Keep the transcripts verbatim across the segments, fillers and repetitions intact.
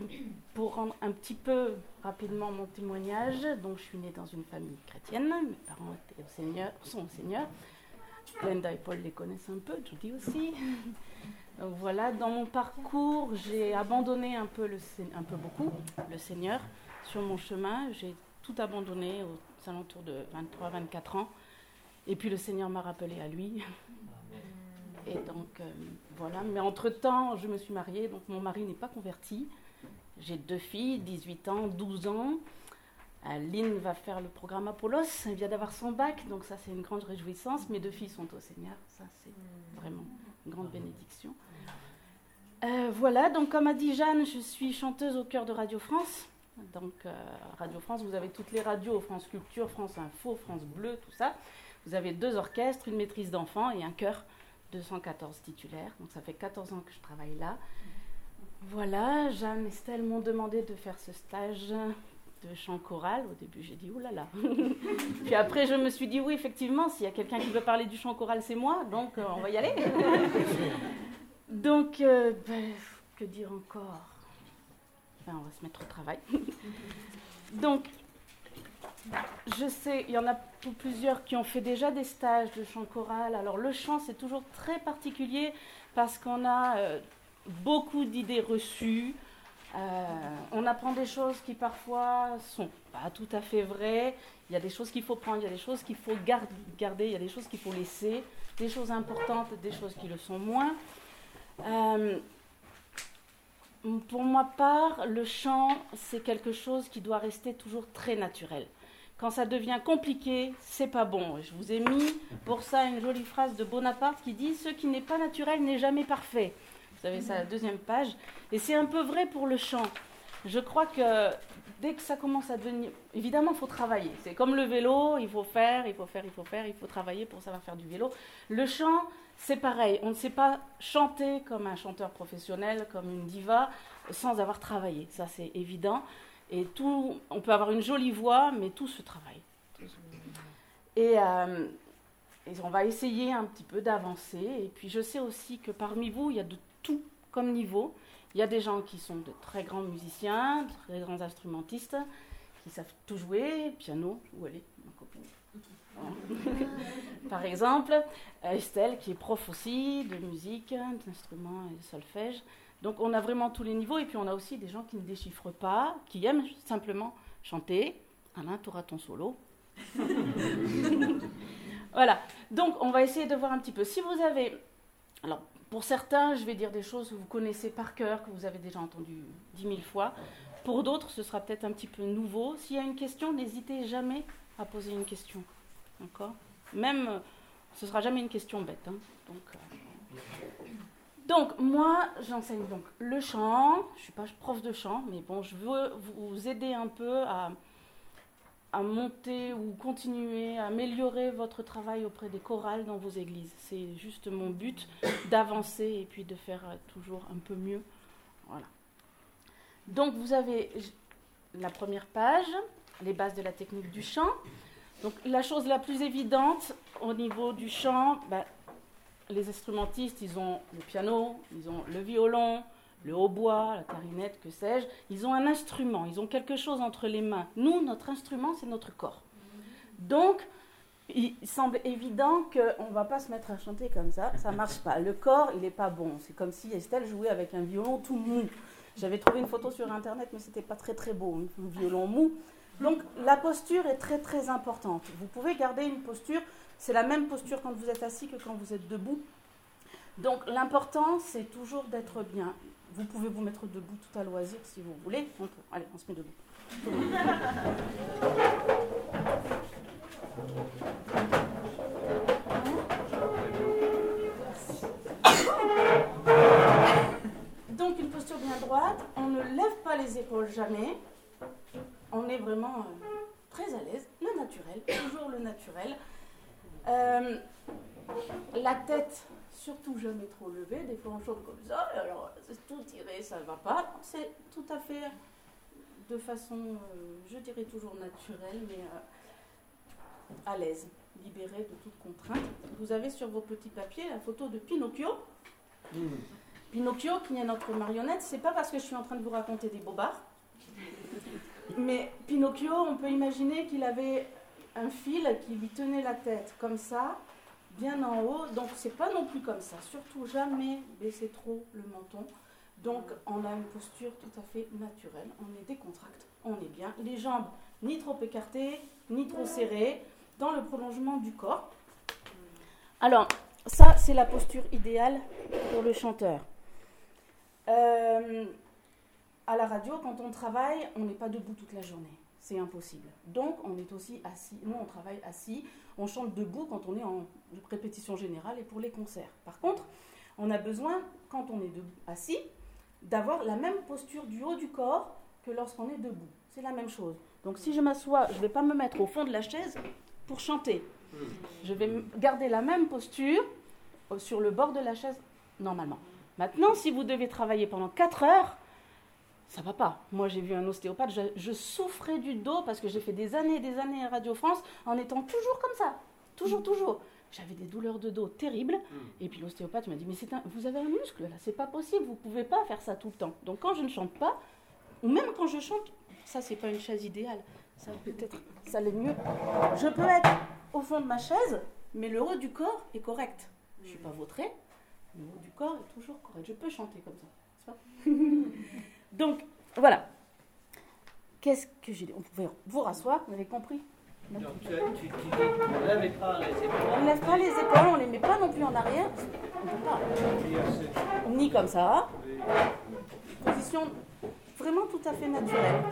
pour rendre un petit peu rapidement mon témoignage, donc je suis née dans une famille chrétienne, mes parents étaient au Seigneur, sont au Seigneur. Glenda et Paul les connaissent un peu, Judy aussi. Donc voilà, dans mon parcours, j'ai abandonné un peu, le, un peu beaucoup le Seigneur sur mon chemin. J'ai tout abandonné aux alentours de vingt-trois à vingt-quatre ans. Et puis le Seigneur m'a rappelé à lui. Et donc euh, voilà, mais entre-temps, je me suis mariée, donc mon mari n'est pas converti. J'ai deux filles, dix-huit ans, douze ans. Euh, Lynn va faire le programme Apollos, elle vient d'avoir son bac, donc ça c'est une grande réjouissance. Mes deux filles sont au Seigneur, ça c'est vraiment une grande bénédiction. Euh, voilà, donc comme a dit Jeanne, je suis chanteuse au chœur de Radio France. Donc euh, Radio France, vous avez toutes les radios, France Culture, France Info, France Bleu, tout ça. Vous avez deux orchestres, une maîtrise d'enfants et un chœur, deux cent quatorze titulaires. Donc ça fait quatorze ans que je travaille là. Voilà, Jeanne et Estelle m'ont demandé de faire ce stage de chant choral. Au début, j'ai dit « oulala ». Puis après, je me suis dit « oui, effectivement, s'il y a quelqu'un qui veut parler du chant choral, c'est moi, donc euh, on va y aller ». Donc, euh, ben, que dire encore ? Ben, on va se mettre au travail. Donc, je sais, il y en a pour plusieurs qui ont fait déjà des stages de chant choral. Alors, le chant, c'est toujours très particulier parce qu'on a euh, beaucoup d'idées reçues. Euh, on apprend des choses qui parfois sont pas tout à fait vraies. Il y a des choses qu'il faut prendre, il y a des choses qu'il faut gar- garder, il y a des choses qu'il faut laisser, des choses importantes, des choses qui le sont moins. Euh, pour ma part, le chant, c'est quelque chose qui doit rester toujours très naturel. Quand ça devient compliqué, c'est pas bon. Je vous ai mis pour ça une jolie phrase de Bonaparte qui dit « Ce qui n'est pas naturel n'est jamais parfait ». Vous avez ça à la deuxième page. Et c'est un peu vrai pour le chant. Je crois que dès que ça commence à devenir... Évidemment, il faut travailler. C'est comme le vélo, il faut faire, il faut faire, il faut faire, il faut travailler pour savoir faire du vélo. Le chant, c'est pareil. On ne sait pas chanter comme un chanteur professionnel, comme une diva, sans avoir travaillé. Ça, c'est évident. Et tout, on peut avoir une jolie voix, mais tout se travaille. Et... Euh, Et on va essayer un petit peu d'avancer. Et puis je sais aussi que parmi vous, il y a de tout comme niveau. Il y a des gens qui sont de très grands musiciens, de très grands instrumentistes, qui savent tout jouer, piano, où elle est, ma copine. Par exemple, Estelle, qui est prof aussi de musique, d'instruments et de solfège. Donc on a vraiment tous les niveaux. Et puis on a aussi des gens qui ne déchiffrent pas, qui aiment simplement chanter. Alain, tu auras ton solo. Voilà, donc on va essayer de voir un petit peu. Si vous avez, alors pour certains, je vais dire des choses que vous connaissez par cœur, que vous avez déjà entendues dix mille fois. Pour d'autres, ce sera peut-être un petit peu nouveau. S'il y a une question, n'hésitez jamais à poser une question. D'accord ? Même, ce ne sera jamais une question bête. Hein. Donc, euh... donc, moi, j'enseigne donc le chant. Je ne suis pas prof de chant, mais bon, je veux vous aider un peu à... à monter ou continuer à améliorer votre travail auprès des chorales dans vos églises. C'est juste mon but, d'avancer et puis de faire toujours un peu mieux. Voilà. Donc vous avez la première page, les bases de la technique du chant. Donc la chose la plus évidente au niveau du chant, ben, les instrumentistes, ils ont le piano, ils ont le violon, le hautbois, la clarinette, que sais-je, ils ont un instrument, ils ont quelque chose entre les mains. Nous, notre instrument, c'est notre corps. Donc, il semble évident qu'on ne va pas se mettre à chanter comme ça, ça ne marche pas. Le corps, il n'est pas bon. C'est comme si Estelle jouait avec un violon tout mou. J'avais trouvé une photo sur Internet, mais ce n'était pas très très beau, un violon mou. Donc, la posture est très très importante. Vous pouvez garder une posture, c'est la même posture quand vous êtes assis que quand vous êtes debout. Donc, l'important, c'est toujours d'être bien. Vous pouvez vous mettre debout tout à loisir si vous voulez. On peut. Allez, on se met debout. Donc une posture bien droite. On ne lève pas les épaules jamais. On est vraiment euh, très à l'aise. Le naturel, toujours le naturel. Euh, la tête... surtout jamais trop levé, des fois on chante comme ça, alors c'est tout tiré, ça ne va pas. C'est tout à fait de façon, euh, je dirais toujours naturelle, mais euh, à l'aise, libérée de toute contrainte. Vous avez sur vos petits papiers la photo de Pinocchio. Mmh. Pinocchio, qui est notre marionnette, c'est pas parce que je suis en train de vous raconter des bobards, mais Pinocchio, on peut imaginer qu'il avait un fil qui lui tenait la tête comme ça, bien en haut, donc c'est pas non plus comme ça, surtout jamais baisser trop le menton. Donc on a une posture tout à fait naturelle, on est décontracté, on est bien, les jambes ni trop écartées, ni trop serrées, dans le prolongement du corps. Alors, ça c'est la posture idéale pour le chanteur. Euh, à la radio, quand on travaille, on n'est pas debout toute la journée, c'est impossible. Donc on est aussi assis, nous on travaille assis, on chante debout quand on est en répétition générale et pour les concerts. Par contre, on a besoin, quand on est debout, assis, d'avoir la même posture du haut du corps que lorsqu'on est debout. C'est la même chose. Donc si je m'assois, je ne vais pas me mettre au fond de la chaise pour chanter. Je vais garder la même posture sur le bord de la chaise normalement. Maintenant, si vous devez travailler pendant quatre heures, ça ne va pas. Moi, j'ai vu un ostéopathe, je, je souffrais du dos parce que j'ai fait des années et des années à Radio France en étant toujours comme ça. Toujours, toujours. J'avais des douleurs de dos terribles. Et puis l'ostéopathe m'a dit, mais c'est un, vous avez un muscle là, c'est pas possible, vous pouvez pas faire ça tout le temps. Donc quand je ne chante pas, ou même quand je chante, ça c'est pas une chaise idéale, ça peut-être, ça l'est mieux. Je peux être au fond de ma chaise, mais le haut du corps est correct. Je suis pas vautrée, le haut du corps est toujours correct. Je peux chanter comme ça, n'est-ce pas? Donc voilà. Qu'est-ce que j'ai dit? On pouvait vous rasseoir, vous avez compris? Donc tu, tu, tu dis, on ne lève pas les épaules. On ne lève pas les épaules, on ne les met pas non plus en arrière. On ne peut pas. Ni comme ça. Position vraiment tout à fait naturelle.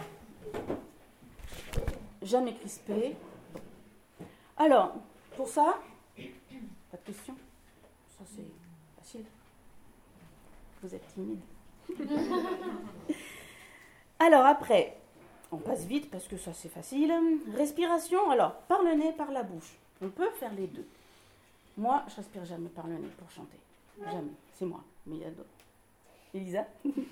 Jamais crispée. Bon. Alors, pour ça, pas de questions? Ça c'est facile. Vous êtes timide. Alors après... On passe vite parce que ça c'est facile. Respiration, alors par le nez, par la bouche. On peut faire les deux. Moi, je respire jamais par le nez pour chanter. Jamais. C'est moi. Mais il y a d'autres. Elisa?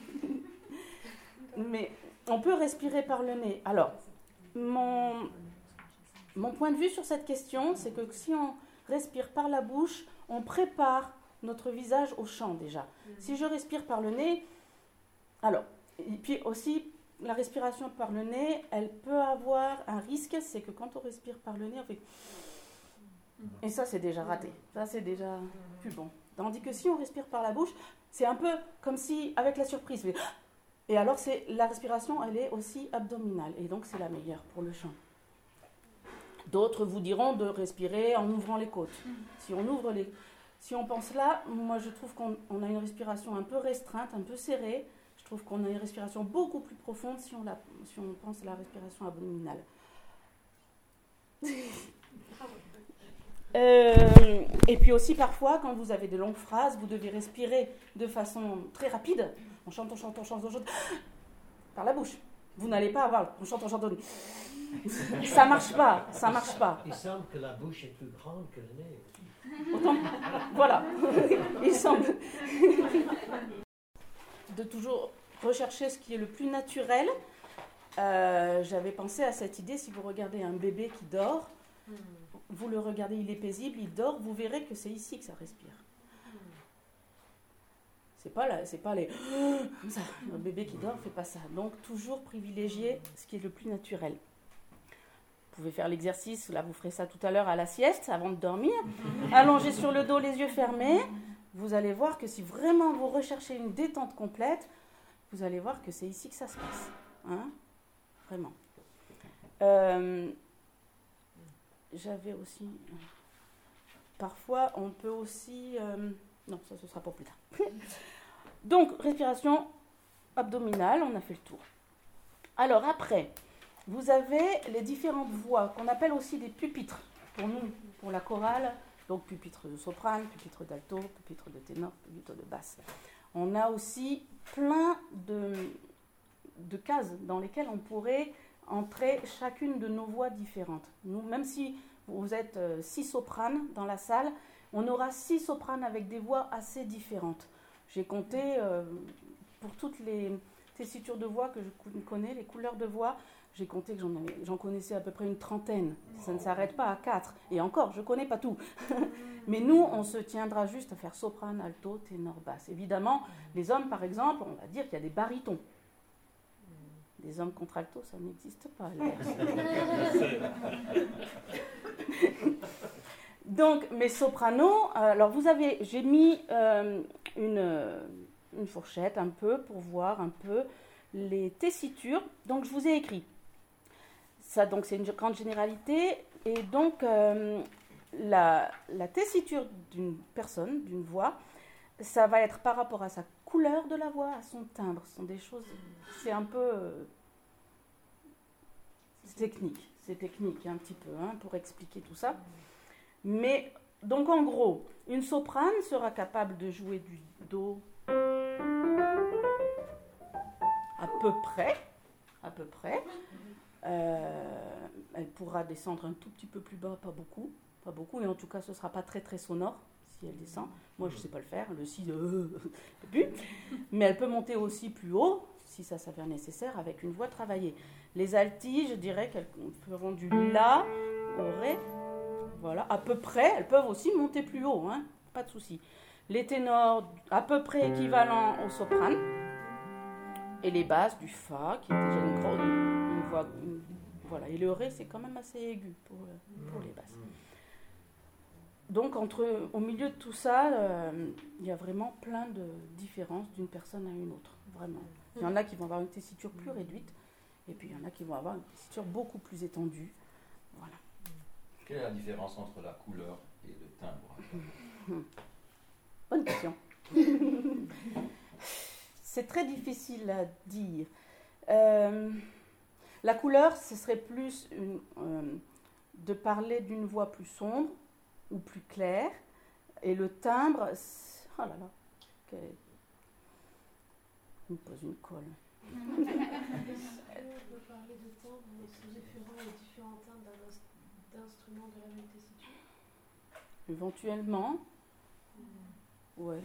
Mais on peut respirer par le nez. Alors, mon, mon point de vue sur cette question, c'est que si on respire par la bouche, on prépare notre visage au chant déjà. Si je respire par le nez, alors, et puis aussi... La respiration par le nez, elle peut avoir un risque, c'est que quand on respire par le nez, on fait... Et ça, c'est déjà raté. Ça, c'est déjà plus bon. Tandis que si on respire par la bouche, c'est un peu comme si, avec la surprise... Et alors, c'est, la respiration, elle est aussi abdominale. Et donc, c'est la meilleure pour le chant. D'autres vous diront de respirer en ouvrant les côtes. Si on ouvre les... Si on pense là, moi, je trouve qu'on on a une respiration un peu restreinte, un peu serrée. Je trouve qu'on a une respiration beaucoup plus profonde si on, la, si on pense à la respiration abdominale. euh, et puis aussi parfois, quand vous avez de longues phrases, vous devez respirer de façon très rapide. On chante, on chante, on chante, on chante, par la bouche. Vous n'allez pas avoir, on chante, on chante, on... ça marche pas, ça marche pas. Il semble que la bouche est plus grande que le nez. Autant, voilà, il semble... de toujours rechercher ce qui est le plus naturel. Euh, j'avais pensé à cette idée, si vous regardez un bébé qui dort, mm. vous le regardez, il est paisible, il dort, vous verrez que c'est ici que ça respire. Mm. C'est pas là, c'est pas les... Comme ça, un bébé qui dort ne fait pas ça. Donc, toujours privilégier ce qui est le plus naturel. Vous pouvez faire l'exercice, là vous ferez ça tout à l'heure à la sieste, avant de dormir. Allongé sur le dos, les yeux fermés. Vous allez voir que si vraiment vous recherchez une détente complète, vous allez voir que c'est ici que ça se passe. Hein? Vraiment. Euh, j'avais aussi... Parfois, on peut aussi... Euh, non, ça, ce sera pour plus tard. Donc, respiration abdominale, on a fait le tour. Alors, après, vous avez les différentes voix, qu'on appelle aussi des pupitres. Pour nous, pour la chorale... Donc, pupitre de soprane, pupitre d'alto, pupitre de ténor, pupitre de basse. On a aussi plein de, de cases dans lesquelles on pourrait entrer chacune de nos voix différentes. Nous, même si vous êtes euh, six sopranes dans la salle, on aura six sopranes avec des voix assez différentes. J'ai compté euh, pour toutes les tessitures de voix que je connais, les couleurs de voix. J'ai compté que j'en, avais, j'en connaissais à peu près une trentaine. Ça ne s'arrête pas à quatre. Et encore, je ne connais pas tout. Mais nous, on se tiendra juste à faire soprano, alto, ténor, basse. Évidemment, les hommes, par exemple, on va dire qu'il y a des barytons. Des hommes contralto, ça n'existe pas. Donc, mes sopranos, alors vous avez, j'ai mis euh, une, une fourchette un peu pour voir un peu les tessitures. Donc, je vous ai écrit. Ça, donc, c'est une grande généralité. Et donc, euh, la, la tessiture d'une personne, d'une voix, ça va être par rapport à sa couleur de la voix, à son timbre. Ce sont des choses, c'est un peu euh, c'est technique. C'est technique un petit peu hein, pour expliquer tout ça. Mais, donc en gros, une soprane sera capable de jouer du do à peu près, à peu près. Euh, elle pourra descendre un tout petit peu plus bas, pas beaucoup, pas beaucoup, et en tout cas ce ne sera pas très très sonore si elle descend. Moi je ne sais pas le faire, le si, euh, mais elle peut monter aussi plus haut si ça s'avère nécessaire avec une voix travaillée. Les altis, je dirais qu'elles feront du la au ré, voilà, à peu près. Elles peuvent aussi monter plus haut, hein, pas de souci. Les ténors à peu près équivalents au soprane. Et les basses du fa, qui est déjà une, grande, une voix. Une, voilà. Et le ré, c'est quand même assez aigu pour, pour les basses. Donc, entre, au milieu de tout ça, euh, il y a vraiment plein de différences d'une personne à une autre. Vraiment. Il y en a qui vont avoir une tessiture plus réduite, et puis il y en a qui vont avoir une tessiture beaucoup plus étendue. Voilà. Quelle est la différence entre la couleur et le timbre? Bonne question. C'est très difficile à dire. Euh, la couleur, ce serait plus une, euh, de parler d'une voix plus sombre ou plus claire. Et le timbre, c'est... oh là là, okay. Il me pose une colle. On peut parler de timbre sous effleurant les différents timbres d'un d'instruments de la même tessiture. Éventuellement. Mmh. Ouais.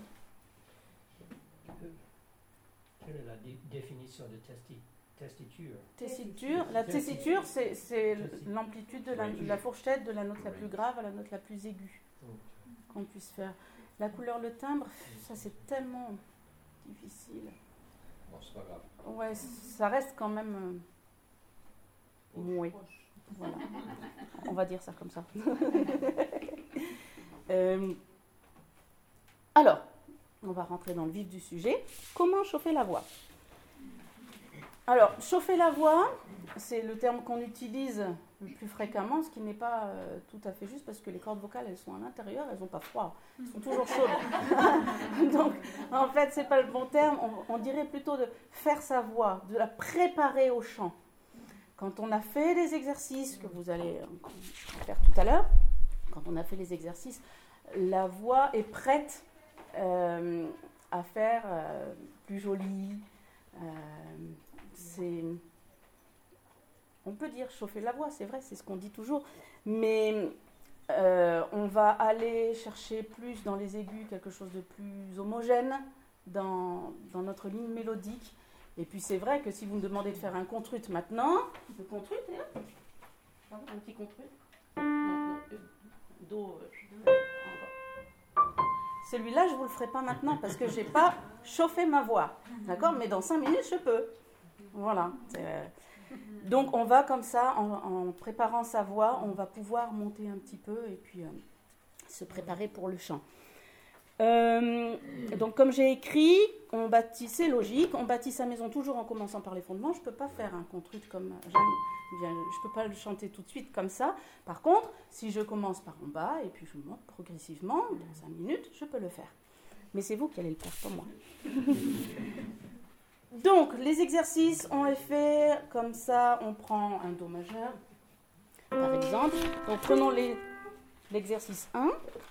Quelle est la dé- définition de testi- tessiture? Tessiture. La tessiture, c'est, c'est l'amplitude de la, la fourchette de la note la plus grave à la note la plus aiguë qu'on puisse faire. La couleur, le timbre, ça c'est tellement difficile. Bon, c'est pas grave. Ouais, ça reste quand même euh, mouais. Voilà. On va dire ça comme ça. euh, alors, on va rentrer dans le vif du sujet. Comment chauffer la voix? Alors, chauffer la voix, c'est le terme qu'on utilise le plus fréquemment, ce qui n'est pas euh, tout à fait juste parce que les cordes vocales, elles sont à l'intérieur, elles n'ont pas froid, elles sont toujours chaudes. Donc, en fait, c'est pas le bon terme. On, on dirait plutôt de faire sa voix, de la préparer au chant. Quand on a fait les exercices que vous allez faire tout à l'heure, quand on a fait les exercices, la voix est prête euh, à faire euh, plus jolie. Euh, c'est, on peut dire chauffer la voix, c'est vrai, c'est ce qu'on dit toujours, mais euh, on va aller chercher plus dans les aigus quelque chose de plus homogène dans, dans notre ligne mélodique. Et puis c'est vrai que si vous me demandez de faire un contrut maintenant, le contrut, hein, un petit contrut, non, non, do, euh, celui-là je vous le ferai pas maintenant parce que j'ai pas chauffé ma voix, d'accord, mais dans cinq minutes je peux. Voilà. Euh, donc on va comme ça, en, en préparant sa voix, on va pouvoir monter un petit peu et puis euh, se préparer pour le chant. Euh, donc comme j'ai écrit, on bâtit, c'est logique, on bâtit sa maison toujours en commençant par les fondements. Je ne peux pas faire un contrut comme Jeanne, je ne peux pas le chanter tout de suite comme ça. Par contre, si je commence par en bas et puis je monte progressivement, dans cinq minutes, je peux le faire. Mais c'est vous qui allez le faire, pas moi. Donc, les exercices, on les fait comme ça, on prend un Do majeur, par exemple. Donc, prenons les, l'exercice un.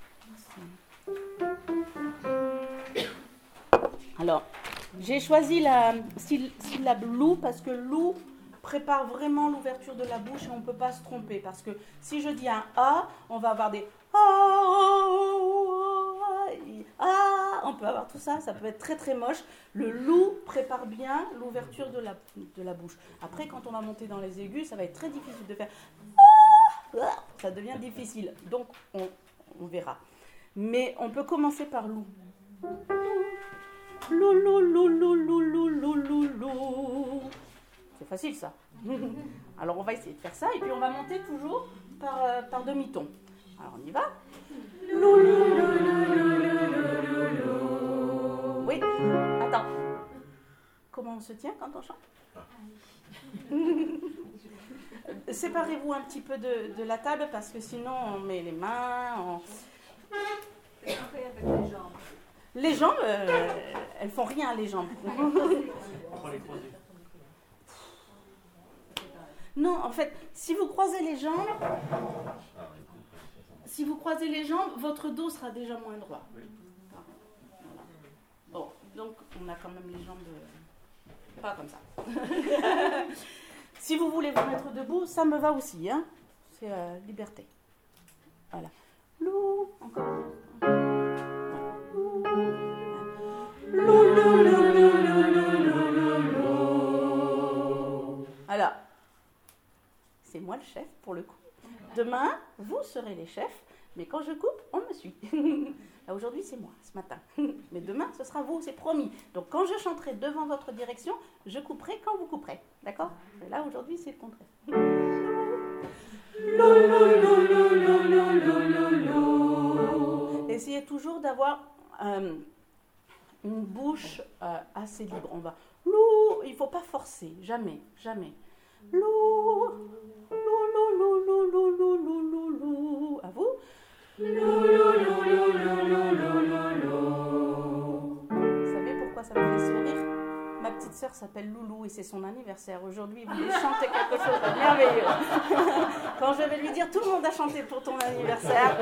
Alors, j'ai choisi la syllabe lou parce que lou prépare vraiment l'ouverture de la bouche et on ne peut pas se tromper. Parce que si je dis un A, on va avoir des A, on peut avoir tout ça, ça peut être très très moche. Le loup prépare bien l'ouverture de la, de la bouche. Après, quand on va monter dans les aigus, ça va être très difficile de faire... Ça devient difficile, donc on, on verra. Mais on peut commencer par loup. Lou, lou, lou, lou, lou, lou, lou, lou, lou. C'est facile ça. Alors on va essayer de faire ça et puis on va monter toujours par, euh, par demi-ton. Alors on y va. Lou, lou, lou, lou, lou, lou, lou, lou. Oui, attends. Comment on se tient quand on chante? Séparez-vous un petit peu de, de la table parce que sinon on met les mains. On... Et on fait avec les jambes. Les jambes, euh, elles font rien les jambes. Non, en fait, si vous croisez les jambes, si vous croisez les jambes, votre dos sera déjà moins droit. Voilà. Bon, donc on a quand même les jambes euh, pas comme ça. Si vous voulez vous mettre debout, ça me va aussi, hein. C'est euh, liberté. Voilà. Lou, encore. Alors, c'est moi le chef pour le coup. Demain, vous serez les chefs, mais quand je coupe, on me suit. Là, aujourd'hui, c'est moi, ce matin. Mais demain, ce sera vous, c'est promis. Donc, quand je chanterai devant votre direction, je couperai quand vous couperez. D'accord? Mais là, aujourd'hui, c'est le contraire. Essayez toujours d'avoir euh, une bouche euh, assez libre. On va lou, il ne faut pas forcer, jamais, jamais. Lou, lou, lou, lou, lou, lou, lou, lou, lou, lou. À vous. Lou, lou, lou, lou, lou, lou, lou, lou. Vous savez pourquoi ça me fait sourire? Ma petite sœur s'appelle Loulou et c'est son anniversaire. Aujourd'hui, vous voulez chanter quelque chose de merveilleux. Quand je vais lui dire, tout le monde a chanté pour ton anniversaire.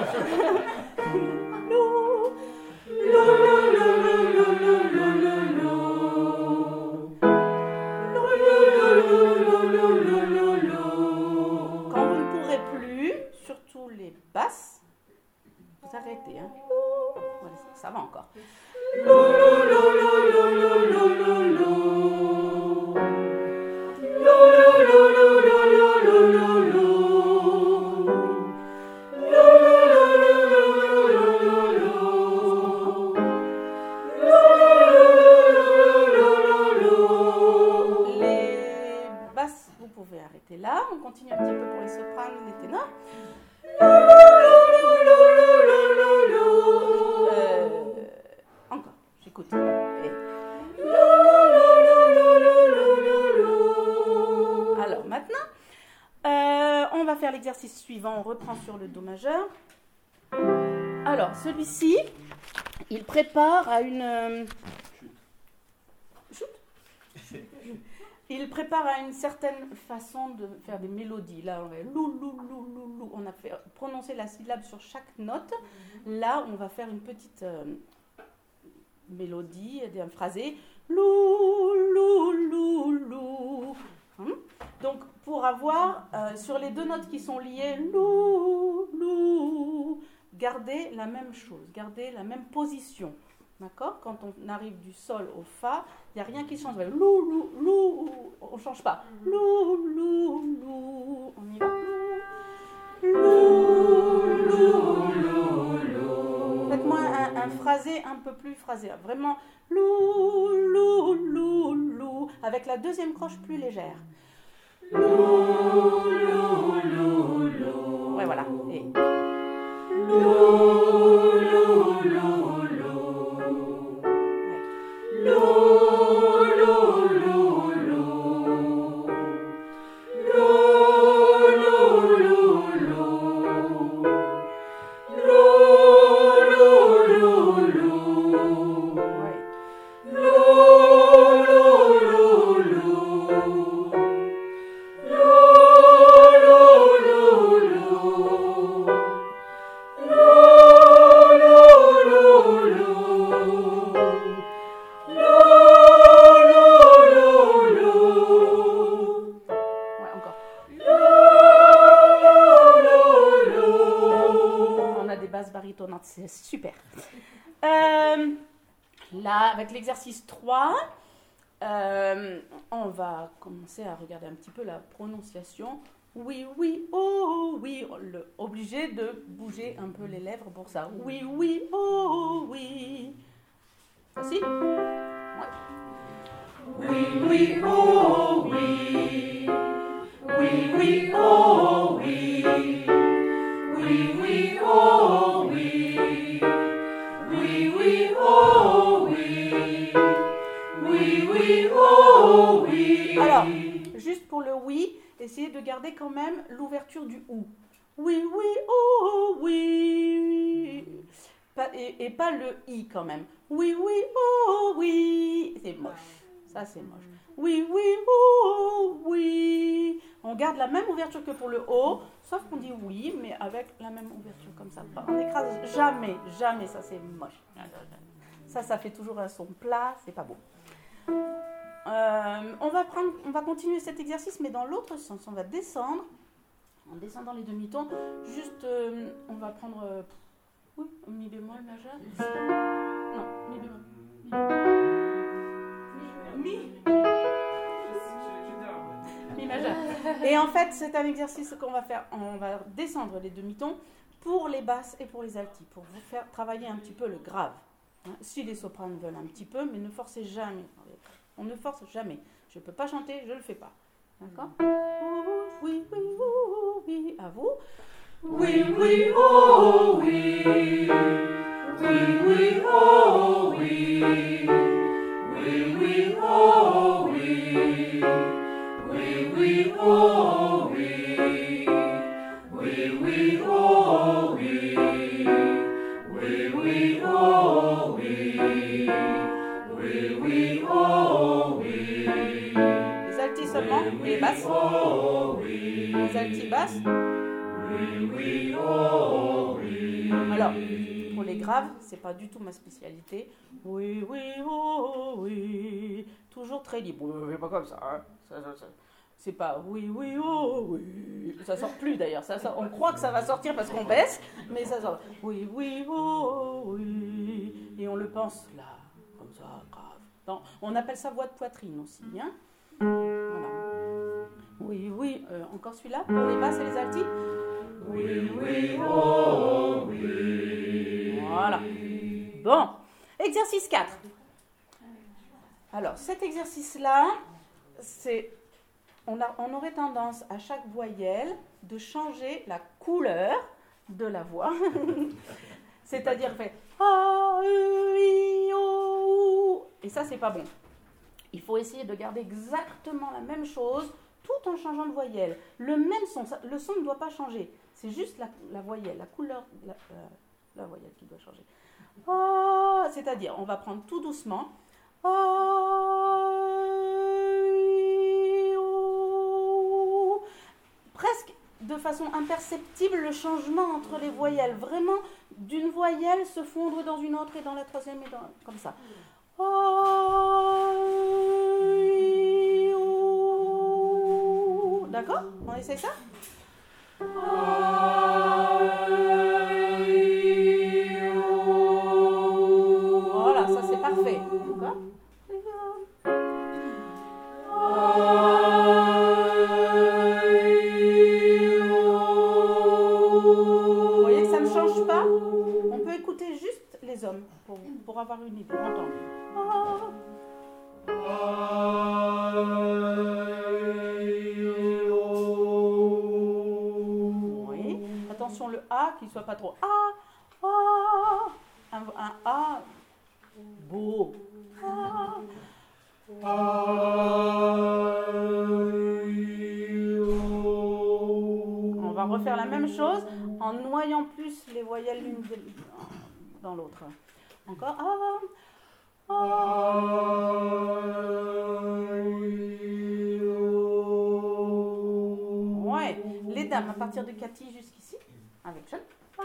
Lou, lou, lou, lou, lou, lou, lou, lou, lou. Quand vous ne pourrez plus, surtout les basses, vous arrêtez. Hein. Voilà, ça va encore. Là, on continue un petit peu pour les sopranes, les ténors. Euh, encore, j'écoute. Et... Alors maintenant, euh, on va faire l'exercice suivant. On reprend sur le do majeur. Alors, celui-ci, il prépare à une... Euh... Chut. Il prépare à une certaine façon de faire des mélodies. Là, on va lou, lou, lou, lou, lou. On a fait prononcer la syllabe sur chaque note. Là, on va faire une petite euh, mélodie, un phrasé. Lou, lou, lou, lou. Hum? Donc, pour avoir, euh, sur les deux notes qui sont liées, lou, lou, gardez la même chose, gardez la même position. D'accord? Quand on arrive du sol au fa, il n'y a rien qui change. Lou, lou, lou, on ne change pas. Lou, lou, lou. On y va. Lou, lou, lou, lou. Faites-moi un, un phrasé un peu plus phrasé. Vraiment. Lou, lou, lou, lou. Avec la deuxième croche plus légère. Lou, lou, lou, lou. Ouais, voilà. Et... Lou, lou, lou, lou. Lou, lou, lou, lou. Lou, lou, lou, lou. Lou, lou, lou, lou. Ouais. Lou, lou, lou, lou. Lou, lou, lou, lou. Lou, lou, lou, lou. C'est super. Euh, Là, avec l'exercice trois, euh, on va commencer à regarder un petit peu la prononciation. Oui, oui, oh, oui. Le, obligé de bouger un peu les lèvres pour ça. Oui, oui, oh, oui. Facile? Ouais. Oui, oui, oh, oui. Oui, oui, oh, oui. Oui, oui, oh, oui. Oui, oui, oh, oui. Oui, oui, oh, oui. Alors, juste pour le oui, essayez de garder quand même l'ouverture du ou. Oui, oui, oh, oui. Pas, et, et pas le i quand même. Oui, oui, oh, oui. C'est moche. Ça, c'est moche. Oui, oui, oh, oui. On garde la même ouverture que pour le o, sauf qu'on dit oui, mais avec la même ouverture comme ça. On n'écrase jamais, jamais. Ça, c'est moche. Ça, ça fait toujours un son plat. C'est pas beau. Euh, on, va prendre, on va continuer cet exercice, mais dans l'autre sens. On va descendre, en descendant les demi-tons. Juste, euh, on va prendre... Euh, oui, mi bémol majeur. Non, mi bémol. Mi. Mi majeur. Et en fait, c'est un exercice qu'on va faire. On va descendre les demi-tons pour les basses et pour les altis, pour vous faire travailler un petit peu le grave. Hein, si les sopranes veulent un petit peu, mais ne forcez jamais. On ne force jamais. Je ne peux pas chanter, je ne le fais pas. D'accord ? Oui, oui, oui, oui. À vous. Oui, oui, oh, oui. Oui, oui, oh, oui. Oui, oui, oh, oui. Oui, oui, oh, oui. Oui, oui, oh, oui. Oui, oui, oh, oui. Oui, oui, oh, oui. Les altis seulement, les basses. Les altis basses. Oui, oui, oh, oui. Alors, pour les graves, c'est pas du tout ma spécialité. Oui, oui, oh, oui. Toujours très libre. Oui, pas comme ça, hein. ça, ça, ça. C'est pas oui, oui, oh, oui. Ça sort plus d'ailleurs. Ça sort, on croit que ça va sortir parce qu'on baisse, mais ça sort. Oui, oui, oh, oui. Et on le pense là, comme ça, grave. Non, on appelle ça voix de poitrine aussi. Hein, voilà. Oui, oui. Euh, encore celui-là pour les basses et les altis. Oui, oui, oh, oui. Voilà. Bon. Exercice quatre. Alors, cet exercice-là, c'est... On, a, on aurait tendance à chaque voyelle de changer la couleur de la voix. C'est-à-dire fait A, U, I, O, et ça, c'est pas bon. Il faut essayer de garder exactement la même chose tout en changeant de voyelle. Le même son, ça, le son ne doit pas changer. C'est juste la, la voyelle, la couleur, la, la, la voyelle qui doit changer. Ah, c'est-à-dire, on va prendre tout doucement. Ah, presque de façon imperceptible le changement entre les voyelles. Vraiment, d'une voyelle se fondre dans une autre et dans la troisième et dans, comme ça. D'accord ? On essaie ça ? Voilà, ça c'est parfait. D'accord ? Vous voyez que ça ne change pas ? On peut écouter juste les hommes pour, pour avoir une idée, entendre. Oui. Attention le A, qu'il ne soit pas trop A, A, un, un A beau. A. On va refaire la même chose en noyant plus les voyelles l'une dans l'autre. Encore A. Ouais, les dames à partir de Cathy jusqu'ici, avec Jeanne.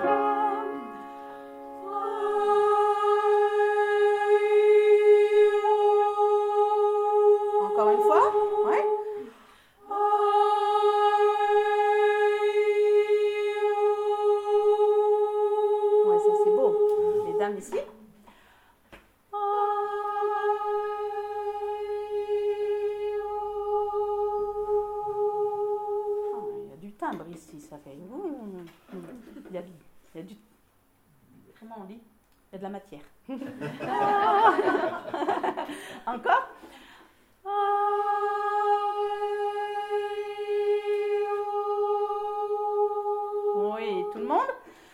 Encore une fois, ouais. Ouais, ça c'est beau. Les dames ici. aussi, ça fait... Il y a du... Il y a du... Comment on dit? Il y a de la matière. Encore? Oui, tout le monde?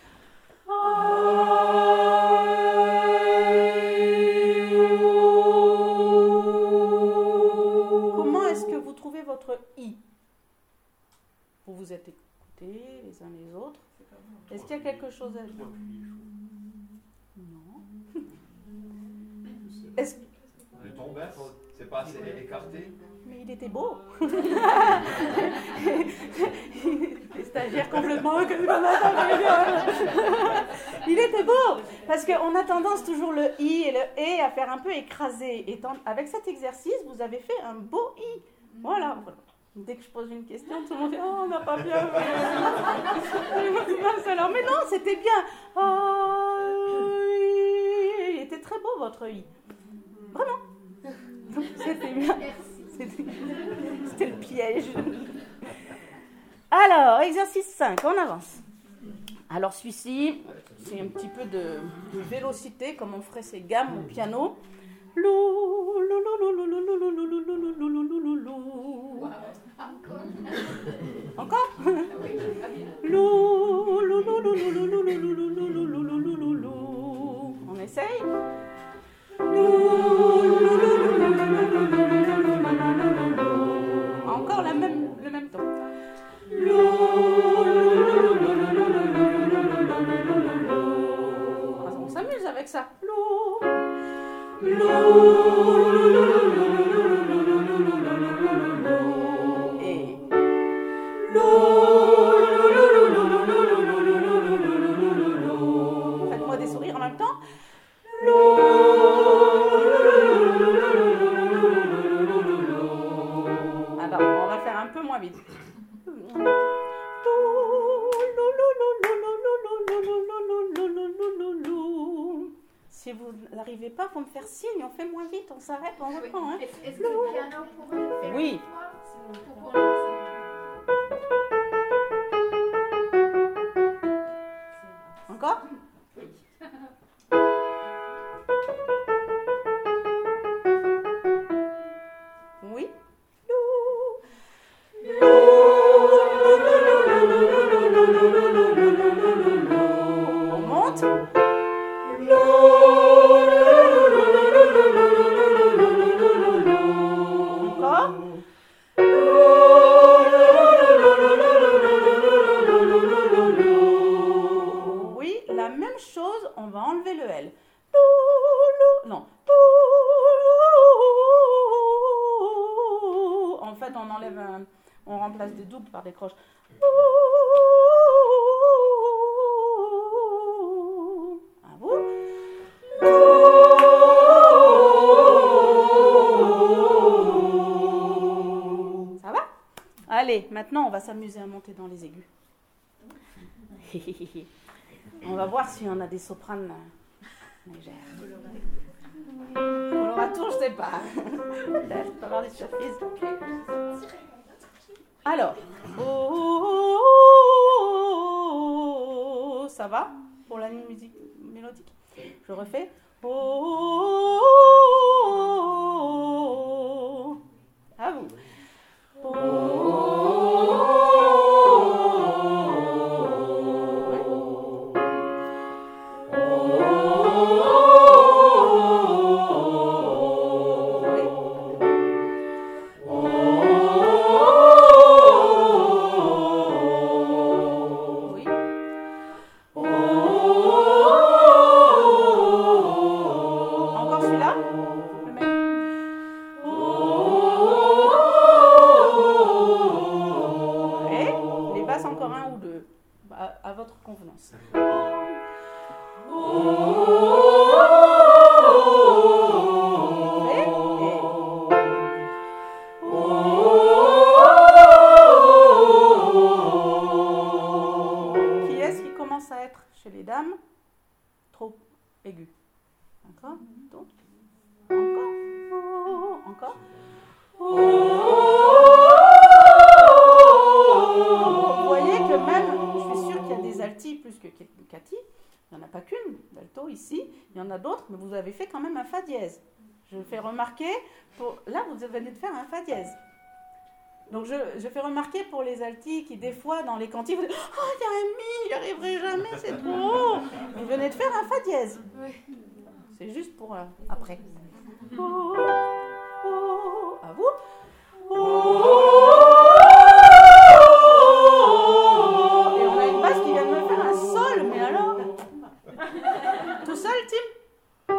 Comment est-ce que vous trouvez votre I? Vous vous êtes écoutés les uns les autres. Est-ce qu'il y a quelque chose à dire? Non. Est-ce... Le ton vert, c'est pas assez écarté. Mais il était beau. Les stagiaires complètement... Il était beau. Parce qu'on a tendance toujours le I et le E à faire un peu écraser. Et tant... avec cet exercice, vous avez fait un beau I. Voilà. Dès que je pose une question, tout le monde dit « Oh, on n'a pas bien fait. » Alors, mais non, c'était bien. Oh, il était très beau, votre I. Vraiment. C'était bien. C'était, c'était le piège. Alors, exercice cinq, on avance. Alors, celui-ci, c'est un petit peu de, de vélocité, comme on ferait ces gammes au piano. Lou, lou, lou, lou, lou, lou, lou, lou, lou, lou, lou, lou, lou, lou, lou. Encore? Lou, lou, lou, lou, lou, lou, lou, lou, lou, lou, lou, lou, lou, lou, lou. On essaye? Encore la même, le même ton. On s'amuse avec ça. Et faites-moi des sourires en même temps. Alors, on va faire un peu moins vite. Si vous n'arrivez pas, il faut me faire signe, on fait moins vite, on s'arrête, on reprend. Hein. Est-ce, est-ce que le piano pourrait le faire? Oui. Pour voir Encore? Oui. On monte. Encore. Oui, la même chose, on va enlever le L. Non. En fait, on enlève un, on remplace des doubles par des croches. À vous. Ça va? Allez, maintenant on va s'amuser à monter dans les aigus. On va voir si on a des sopranes légères. On l'aura tout, je sais pas. Je peux avoir des surprises. Alors, oh, oh, oh, ça va pour la ligne musique mélodique? Je refais. Oh, oh, oh, à vous. Encore celui-là? Le même. alto ici, il y en a d'autres, mais vous avez fait quand même un fa dièse. Je fais remarquer, pour... là vous venez de faire un fa dièse. Donc je, je fais remarquer pour les altis qui des fois dans les cantiques, vous dites, oh il y a un mi, j'y arriverai jamais, c'est trop haut. Vous venez de faire un fa dièse. C'est juste pour euh, après. Oh, oh, à vous. Oh, et on a une basse qui vient de me faire un sol, mais alors tout seul, Tim?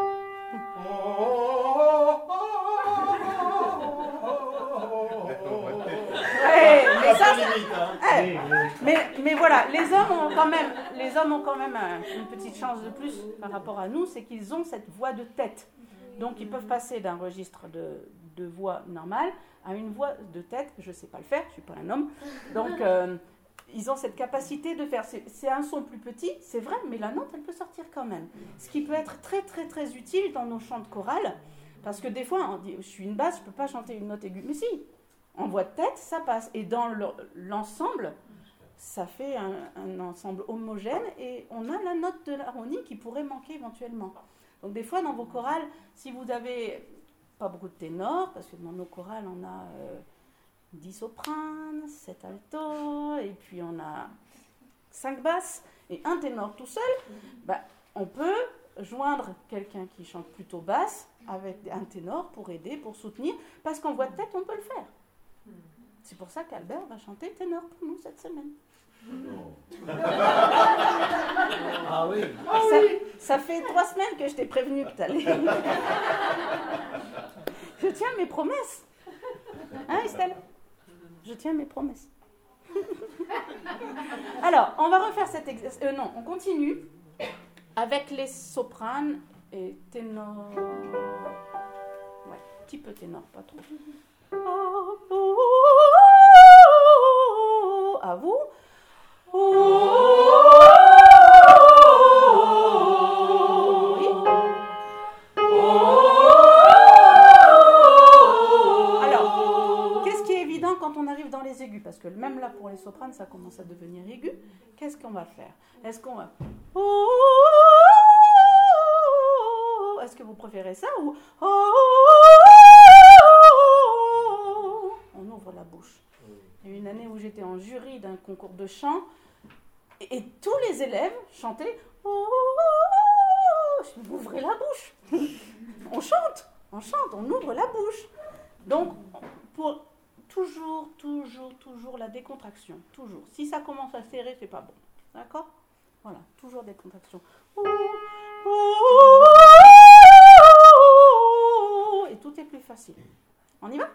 Ouais, mais ça, ça eh, mais, mais voilà, les hommes ont quand même, les hommes ont quand même un, une petite chance de plus par rapport à nous, c'est qu'ils ont cette voix de tête. Donc ils peuvent passer d'un registre de, de voix normale à une voix de tête. Je ne sais pas le faire, je ne suis pas un homme. Donc euh, ils ont cette capacité de faire. C'est, c'est un son plus petit, c'est vrai, mais la note, elle peut sortir quand même. Ce qui peut être très très très utile dans nos chants de chorale, parce que des fois, on dit, je suis une basse, je ne peux pas chanter une note aiguë. Mais si, en voix de tête, ça passe. Et dans le, l'ensemble, ça fait un, un ensemble homogène et on a la note de l'harmonie qui pourrait manquer éventuellement. Donc des fois, dans vos chorales, si vous n'avez pas beaucoup de ténors, parce que dans nos chorales, on a euh, dix sopranes, sept altos, et puis on a cinq basses, et un ténor tout seul, bah, on peut joindre quelqu'un qui chante plutôt basse avec un ténor pour aider, pour soutenir, parce qu'en voix de tête, on peut le faire. C'est pour ça qu'Albert va chanter ténor pour nous cette semaine. Ah oui. Ça, ça fait trois semaines que je t'ai prévenu que t'allais. Je tiens mes promesses. Hein, Estelle? Je tiens mes promesses. Alors, on va refaire cet exercice. Euh, non, on continue avec les sopranes et ténors. Ouais, petit peu ténor, pas trop. À vous. Oui. Alors, qu'est-ce qui est évident quand on arrive dans les aigus? Parce que même là, pour les sopranes, ça commence à devenir aigu. Qu'est-ce qu'on va faire? Est-ce qu'on va... Est-ce que vous préférez ça ou... On ouvre la bouche. Il y a eu une année où j'étais en jury d'un concours de chant et, et tous les élèves chantaient « Oh, je dis, ouvrez la bouche !» On chante, on chante, on ouvre la bouche. Donc, pour toujours, toujours, toujours la décontraction, toujours. Si ça commence à serrer, c'est pas bon. D'accord? Voilà, toujours décontraction. Et tout est plus facile. On y va?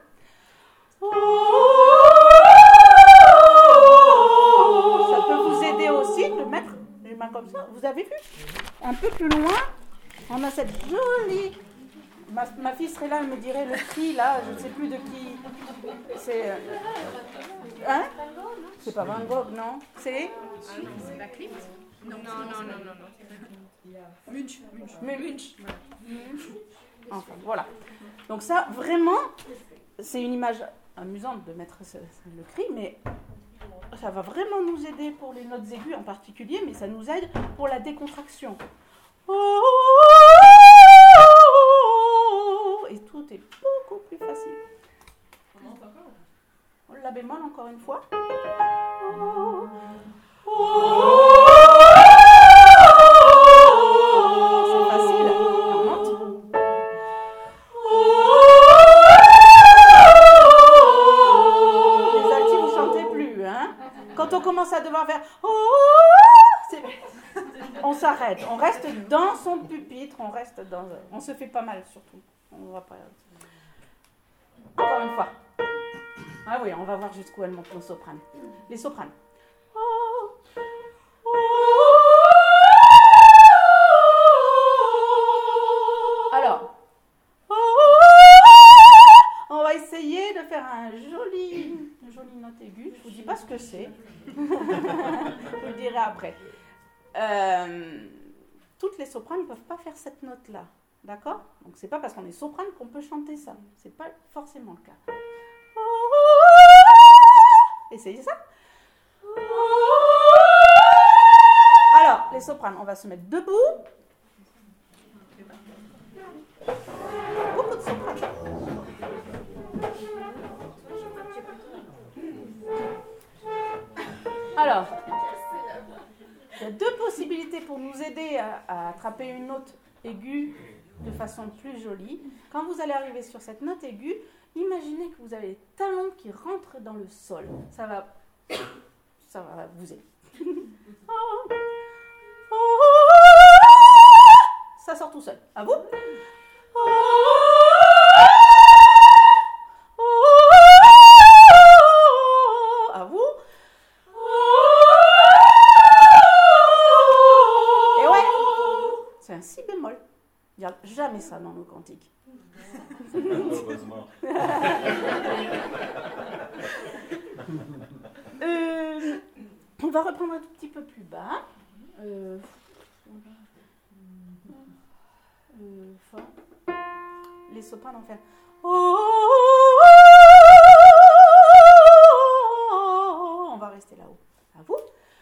Ça peut vous aider aussi de mettre les mains comme ça. Vous avez vu? Un peu plus loin, on a cette jolie... Ma, ma fille serait là, elle me dirait le cri là, je ne sais plus de qui. C'est... Hein? C'est pas Van Gogh, non? C'est... C'est pas Klimt? Non, non, non, non, non. non. Munch. Munch. Munch. Enfin, voilà. Donc ça, vraiment, c'est une image amusante de mettre ce, le cri, mais ça va vraiment nous aider pour les notes aiguës en particulier, mais ça nous aide pour la décontraction. Et tout est beaucoup plus facile. La bémol encore une fois. C'est facile. On monte. Les altis, vous chantez plus, hein? Quand on commence à devoir faire, c'est... on s'arrête. On reste dans son pupitre. On reste dans. On se fait pas mal surtout. On va pas. Encore une fois. Ah oui, on va voir jusqu'où elle monte nos sopranes. Les sopranes. Alors, on va essayer de faire un joli, une jolie note aiguë. Je vous dis pas ce que c'est. Je vous le dirai après. Euh, toutes les sopranes ne peuvent pas faire cette note-là. D'accord? Donc c'est pas parce qu'on est soprane qu'on peut chanter ça. C'est pas forcément le cas. Essayez ça. Alors, les sopranes, on va se mettre debout. Alors, il y a deux possibilités pour nous aider à, à attraper une note aiguë de façon plus jolie. Quand vous allez arriver sur cette note aiguë, imaginez que vous avez les talons qui rentrent dans le sol. Ça va, ça va vous aider. Ça sort tout seul. À vous. À vous. Et ouais, c'est un si bémol. Il n'y a jamais ça dans nos cantiques. Heureusement. euh, on va reprendre un tout petit peu plus bas. Euh, euh, fort. Les sopranes, on fait. On va rester là-haut. À vous.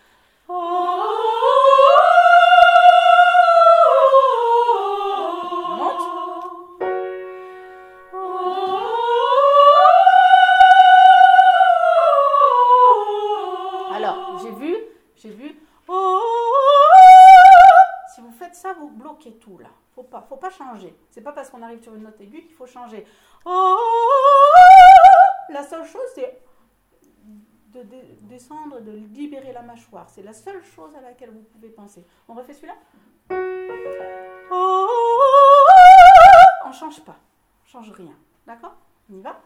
Tout là, faut pas, faut pas changer. C'est pas parce qu'on arrive sur une note aiguë qu'il faut changer. Oh, la seule chose, c'est de dé- descendre, de libérer la mâchoire. C'est la seule chose à laquelle vous pouvez penser. On refait celui-là. Oh, on change pas, on change rien. D'accord? On y va.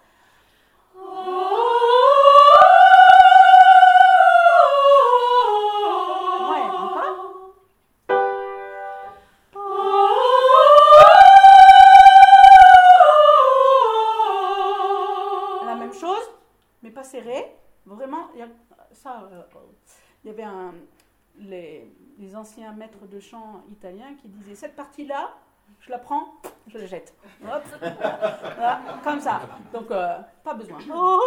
Serré, vraiment, il y a, ça, euh, il y avait un, les, les anciens maîtres de chant italiens qui disaient cette partie-là, je la prends, je la jette. Hop, voilà, comme ça. Donc, euh, pas besoin.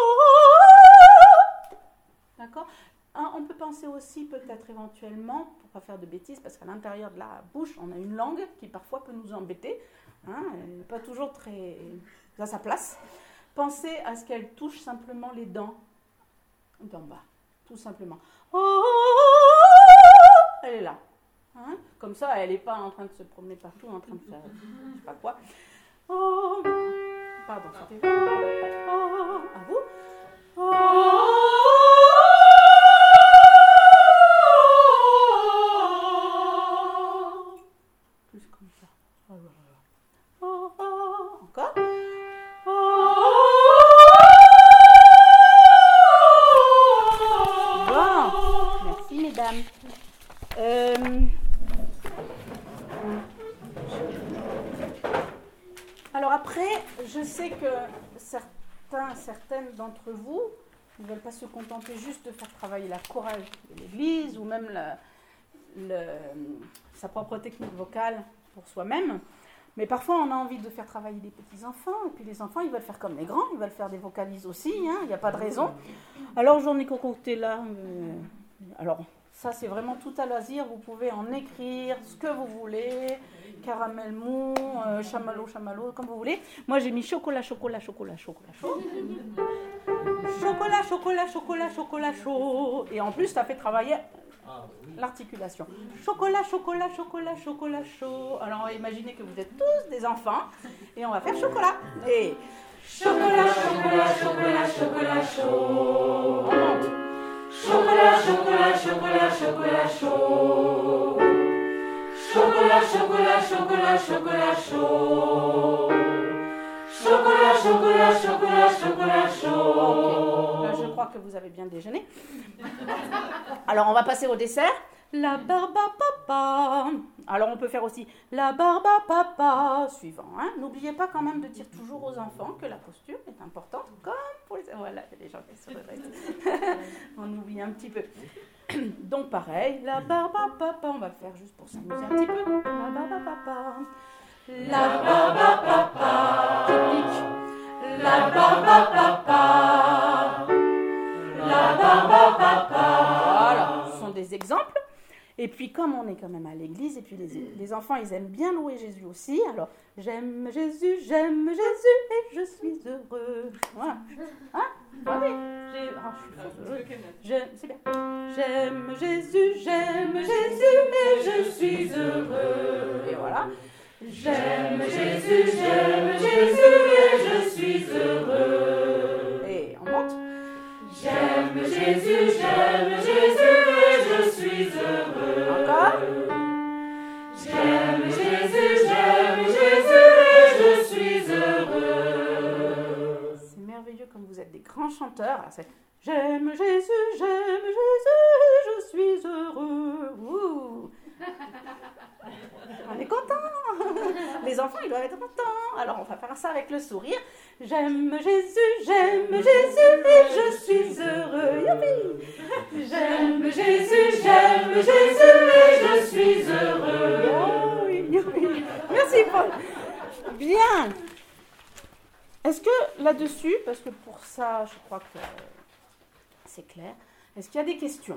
D'accord. Un, on peut penser aussi peut-être éventuellement, pour ne pas faire de bêtises, parce qu'à l'intérieur de la bouche, on a une langue qui parfois peut nous embêter. Hein, elle n'est pas toujours très à sa place. Pensez à ce qu'elle touche simplement les dents d'en bas, tout simplement. Oh, elle est là. Hein? Comme ça, elle n'est pas en train de se promener partout, en train de faire je ne sais pas quoi. Oh, pardon, c'était... Oh, à vous. Oh, plus comme ça. Oh, oh, oh. Encore. Euh... Alors après, je sais que certains, certaines d'entre vous ne veulent pas se contenter juste de faire travailler la chorale de l'église ou même la, le, sa propre technique vocale pour soi-même. Mais parfois, on a envie de faire travailler des petits-enfants, et puis les enfants, ils veulent faire comme les grands, ils veulent faire des vocalises aussi, hein, il n'y a pas de raison. Alors, j'en ai concocté là. Euh, alors, ça, c'est vraiment tout à loisir, vous pouvez en écrire ce que vous voulez, caramel mou, euh, chamallow, chamallow, comme vous voulez. Moi, j'ai mis chocolat, chocolat, chocolat, chocolat chaud. Chocolat, chocolat, chocolat, chocolat chaud. Et en plus, ça fait travailler l'articulation. Chocolat, chocolat, chocolat, chocolat chaud. Alors, imaginez que vous êtes tous des enfants et on va faire chocolat. Et chocolat, chocolat, chocolat, chocolat chaud. On monte. Chocolat, chocolat, chocolat, chocolat chaud. Chocolat, chocolat, chocolat, chocolat chaud. Chocolat, chocolat, chocolat, chocolat chaud. Là, je crois que vous avez bien déjeuné. Alors, on va passer au dessert. La barbe à papa. Alors, on peut faire aussi la barbe à papa. Suivant. Hein. N'oubliez pas quand même de dire toujours aux enfants que la posture est importante, comme pour les... Voilà, il y a des gens qui se redressent. On oublie un petit peu. Donc, pareil, la barbe à papa. On va le faire juste pour s'amuser un petit peu. La barbe à papa. La barbe à papa. Technique. La barbe à papa. La barbe à papa. Voilà, ce sont des exemples. Et puis, comme on est quand même à l'église, et puis les, les enfants, ils aiment bien louer Jésus aussi. Alors, j'aime Jésus, j'aime Jésus, et je suis heureux. Voilà. Hein? Ah oui, j'ai hein, je suis heureuse. J'aime, c'est bien. J'aime Jésus, j'aime Jésus et je suis heureux. Et voilà. J'aime Jésus, j'aime Jésus et je suis heureux. Et on monte. J'aime Jésus, j'aime Jésus et je suis heureux. Encore. J'aime Jésus, j'aime Jésus et je suis heureux. C'est merveilleux comme vous êtes des grands chanteurs. Alors c'est j'aime Jésus, j'aime Jésus et je suis heureux. Ouh. On est content. Les enfants, ils doivent être contents. Alors, on va faire ça avec le sourire. J'aime Jésus, j'aime Jésus et je suis heureux. Youpi. J'aime Jésus, j'aime Jésus et je suis heureux. Youpi, youpi. Merci, Paul. Bien. Est-ce que là-dessus, parce que pour ça, je crois que c'est clair, est-ce qu'il y a des questions?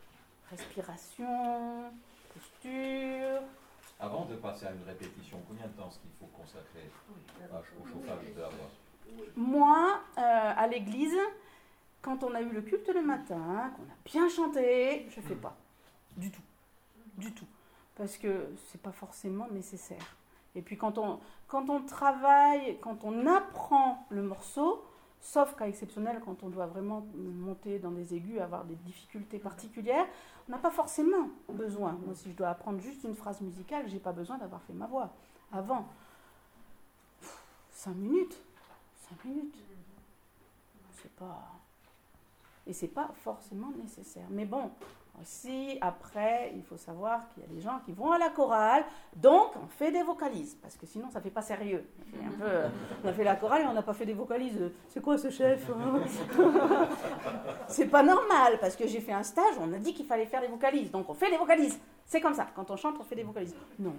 Respiration, posture. Avant de passer à une répétition, combien de temps est-ce qu'il faut consacrer au chauffage de la voix? Moi, euh, à l'église, quand on a eu le culte le matin, qu'on a bien chanté, je ne fais pas. Du tout. Du tout. Parce que ce n'est pas forcément nécessaire. Et puis quand on, quand on travaille, quand on apprend le morceau, sauf cas exceptionnel, quand on doit vraiment monter dans des aigus, avoir des difficultés particulières, on n'a pas forcément besoin. Moi, si je dois apprendre juste une phrase musicale, je n'ai pas besoin d'avoir fait ma voix avant. Pff, cinq minutes. Cinq minutes. C'est pas... Et c'est pas forcément nécessaire. Mais bon, aussi, après, il faut savoir qu'il y a des gens qui vont à la chorale, donc on fait des vocalises, parce que sinon ça fait pas sérieux. On, fait un peu, on a fait la chorale et on n'a pas fait des vocalises. C'est quoi ce chef hein? C'est pas normal, parce que j'ai fait un stage, on a dit qu'il fallait faire des vocalises, donc on fait des vocalises. C'est comme ça, quand on chante, on fait des vocalises. Non.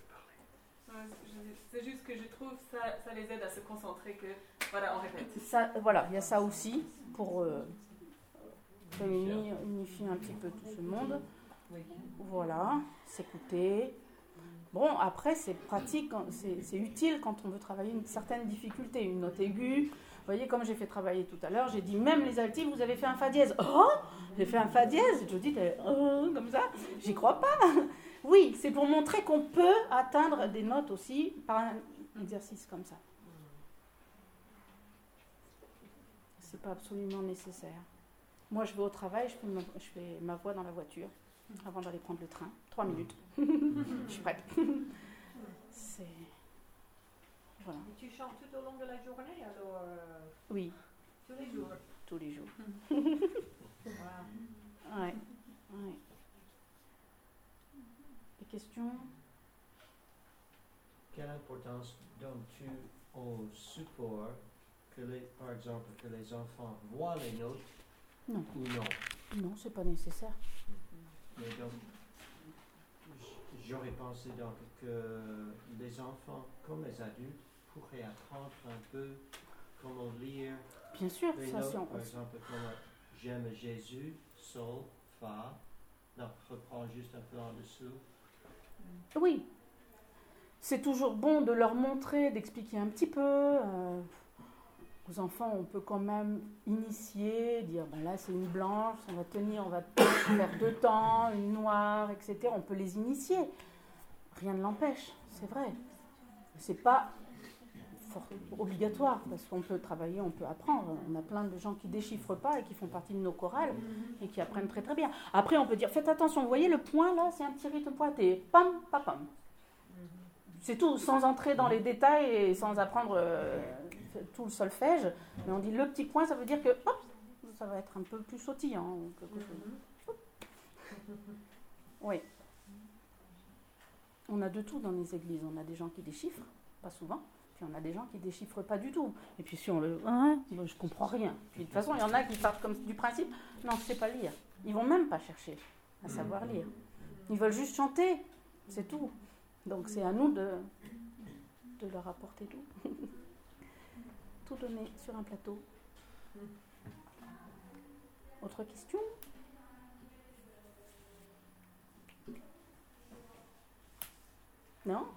C'est juste que je trouve ça, ça les aide à se concentrer, que voilà, on répète. Ça, voilà, il y a ça aussi, pour... Euh, Réunir, unifier un petit peu tout ce monde. Voilà, s'écouter. Bon, après, c'est pratique, c'est, c'est utile quand on veut travailler une certaine difficulté, une note aiguë. Vous voyez, comme j'ai fait travailler tout à l'heure, j'ai dit, même les altifs, vous avez fait un fa dièse. Oh, j'ai fait un fa dièse. Je dis, oh, comme ça, j'y crois pas. Oui, c'est pour montrer qu'on peut atteindre des notes aussi par un exercice comme ça. C'est pas absolument nécessaire. Moi, je vais au travail, je fais, ma, je fais ma voix dans la voiture avant d'aller prendre le train. Trois minutes. Je suis prête. C'est... Voilà. Et tu chantes tout au long de la journée, alors euh... Oui. Tous les jours. Tous les jours. Voilà. Ouais. Ouais. Des questions? Quelle importance donnes-tu au support que les, par exemple, que les enfants voient les notes? Non. Ou non? Non, c'est pas nécessaire. Mais donc, j'aurais pensé donc que les enfants, comme les adultes, pourraient apprendre un peu comment lire. Bien sûr, les ça notes, c'est... par exemple, comme j'aime Jésus, Sol, Fa. Non, reprends juste un peu en dessous. Oui. C'est toujours bon de leur montrer, d'expliquer un petit peu. Euh, aux enfants, on peut quand même initier, dire ben là c'est une blanche, on va tenir, on va faire deux temps, une noire, et cetera. On peut les initier. Rien ne l'empêche, c'est vrai. C'est pas fort obligatoire parce qu'on peut travailler, on peut apprendre. On a plein de gens qui déchiffrent pas et qui font partie de nos chorales et qui apprennent très très bien. Après, on peut dire faites attention, vous voyez le point là, c'est un petit rythme pointé, pam, pam, pam. C'est tout, sans entrer dans les détails et sans apprendre euh, tout le solfège. Mais on dit le petit point, ça veut dire que hop, ça va être un peu plus sautillant. Quelque chose. Oui. On a de tout dans les églises. On a des gens qui déchiffrent, pas souvent. Puis on a des gens qui déchiffrent pas du tout. Et puis si on le... Hein, ben, je comprends rien. Puis de toute façon, il y en a qui partent comme du principe, non, je sais pas lire. Ils vont même pas chercher à savoir lire. Ils veulent juste chanter, c'est tout. Donc c'est à nous de, de leur apporter tout. Tout donner sur un plateau. Autre question? Non?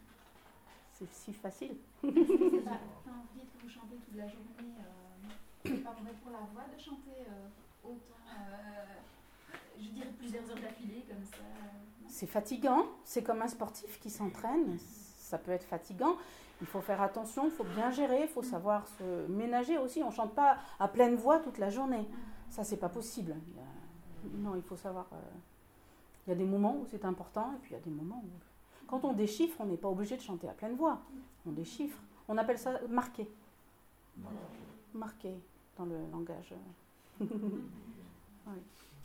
C'est si facile. C'est ça. Quand vous dites que vous chantez toute la journée, euh, c'est pas vrai pour la voix de chanter euh, autant, euh, je dirais plusieurs heures d'affilée comme ça. euh, C'est fatigant, c'est comme un sportif qui s'entraîne, ça peut être fatigant. Il faut faire attention, il faut bien gérer, il faut savoir se ménager aussi. On ne chante pas à pleine voix toute la journée. Ça, c'est pas possible. Il y a- Non, il faut savoir. euh, Il y a des moments où c'est important et puis il y a des moments où. Quand on déchiffre, on n'est pas obligé de chanter à pleine voix. On déchiffre. On appelle ça marqué. Marqué dans le langage. Oui.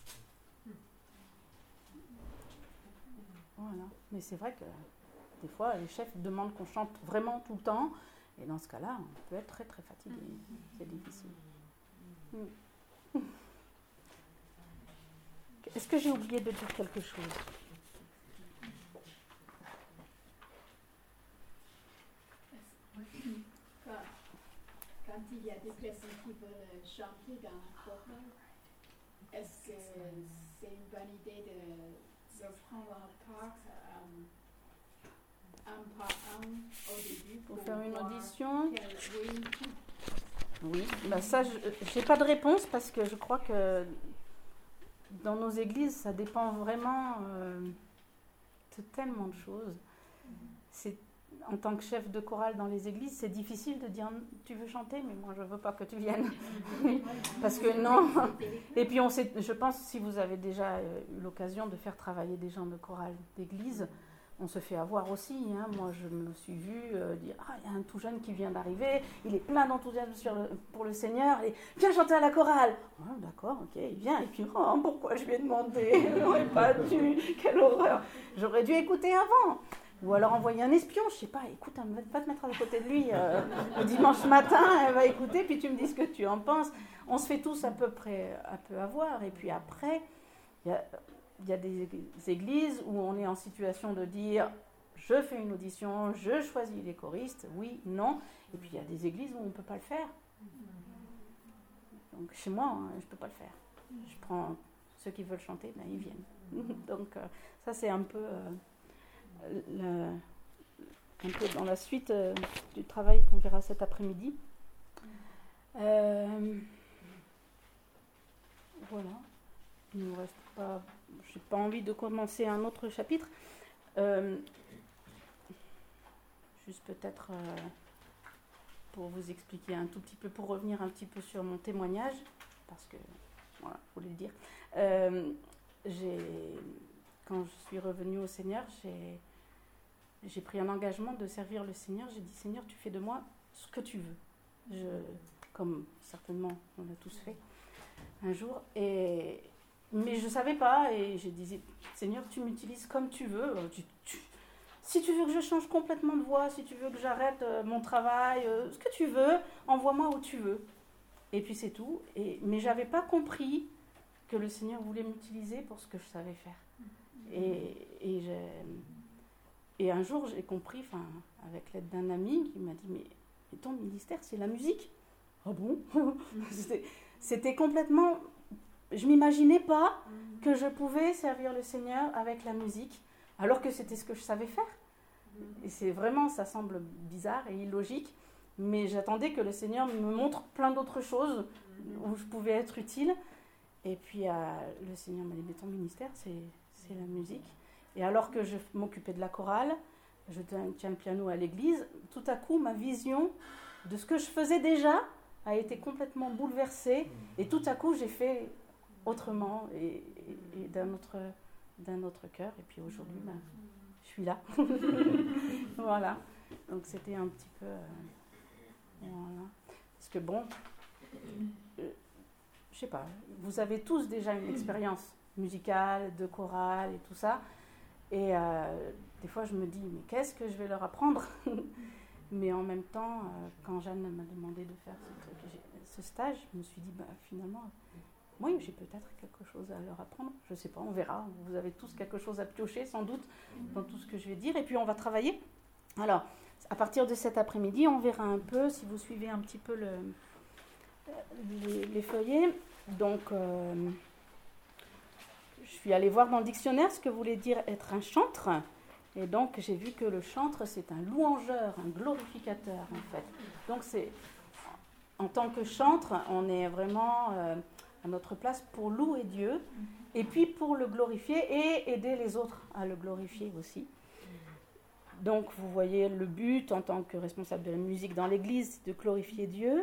Voilà. Mais c'est vrai que des fois, les chefs demandent qu'on chante vraiment tout le temps. Et dans ce cas-là, on peut être très très fatigué. C'est difficile. Mm. Est-ce que j'ai oublié de dire quelque chose? Quand, quand il y a des personnes qui veulent chanter dans la chorale, est-ce que c'est une bonne idée de, de prendre un part, euh, un par un au début Pour pour faire une voir audition? quel- oui. Oui, bah ça, je n'ai pas de réponse parce que je crois que dans nos églises, ça dépend vraiment euh, de tellement de choses. C'est, en tant que chef de chorale dans les églises, c'est difficile de dire tu veux chanter, mais moi je veux pas que tu viennes. Parce que non. Et puis on sait, je pense si vous avez déjà euh, eu l'occasion de faire travailler des gens de chorale d'église, on se fait avoir aussi. Hein. Moi, je me suis vue euh, dire ah, il y a un tout jeune qui vient d'arriver, il est plein d'enthousiasme sur le- pour le Seigneur, et viens chanter à la chorale. Ah, d'accord, ok, il vient. Et puis, oh, pourquoi je lui ai demandé? J'aurais pas dû, quelle horreur. J'aurais dû écouter avant. Ou alors envoyer un espion, je sais pas, écoute, va te mettre à côté de lui euh, le dimanche matin, elle va écouter, puis tu me dis ce que tu en penses. On se fait tous à peu près un peu avoir. Et puis après, il y a. Il y a des églises où on est en situation de dire je fais une audition, je choisis les choristes, oui, non. Et puis il y a des églises où on ne peut pas le faire. Donc chez moi, hein, je ne peux pas le faire. Je prends ceux qui veulent chanter, ben, ils viennent. Donc euh, ça c'est un peu, euh, le, un peu dans la suite euh, du travail qu'on verra cet après-midi. Euh, voilà. Il ne nous reste pas... Je n'ai pas envie de commencer un autre chapitre. Euh, juste peut-être euh, pour vous expliquer un tout petit peu, pour revenir un petit peu sur mon témoignage, parce que, voilà, je voulais le dire. Euh, j'ai, quand je suis revenue au Seigneur, j'ai, j'ai pris un engagement de servir le Seigneur. J'ai dit, Seigneur, tu fais de moi ce que tu veux. Je, comme certainement on l'a tous fait un jour. Et... Mais je ne savais pas et je disais, Seigneur, tu m'utilises comme tu veux. Tu, tu, si tu veux que je change complètement de voix, si tu veux que j'arrête euh, mon travail, euh, ce que tu veux, envoie-moi où tu veux. Et puis c'est tout. Et, mais je n'avais pas compris que le Seigneur voulait m'utiliser pour ce que je savais faire. Et, et, et un jour, j'ai compris, avec l'aide d'un ami qui m'a dit, mais, mais ton ministère, c'est la musique. Ah bon? c'était, c'était complètement... Je ne m'imaginais pas que je pouvais servir le Seigneur avec la musique, alors que c'était ce que je savais faire. Et c'est vraiment, ça semble bizarre et illogique, mais j'attendais que le Seigneur me montre plein d'autres choses où je pouvais être utile. Et puis euh, le Seigneur m'a dit, mais ton ministère, c'est, c'est la musique. Et alors que je m'occupais de la chorale, je tiens le piano à l'église, tout à coup, ma vision de ce que je faisais déjà a été complètement bouleversée. Et tout à coup, j'ai fait... autrement et, et, et d'un autre d'un autre cœur et puis aujourd'hui ben, je suis là. Voilà, donc c'était un petit peu euh, voilà, parce que bon euh, je sais pas, vous avez tous déjà une expérience musicale, de chorale et tout ça, et euh, des fois je me dis mais qu'est-ce que je vais leur apprendre? Mais en même temps euh, quand Jeanne m'a demandé de faire ce, truc, ce stage, je me suis dit bah, finalement oui, j'ai peut-être quelque chose à leur apprendre. Je ne sais pas, on verra. Vous avez tous quelque chose à piocher, sans doute, dans tout ce que je vais dire. Et puis, on va travailler. Alors, à partir de cet après-midi, on verra un peu, si vous suivez un petit peu le, les, les feuillets. Donc, euh, je suis allée voir dans le dictionnaire ce que voulait dire être un chantre. Et donc, j'ai vu que le chantre, c'est un louangeur, un glorificateur, en fait. Donc, c'est... en tant que chantre, on est vraiment euh, à notre place pour louer Dieu et puis pour le glorifier et aider les autres à le glorifier aussi. Donc vous voyez le but en tant que responsable de la musique dans l'église, c'est de glorifier Dieu.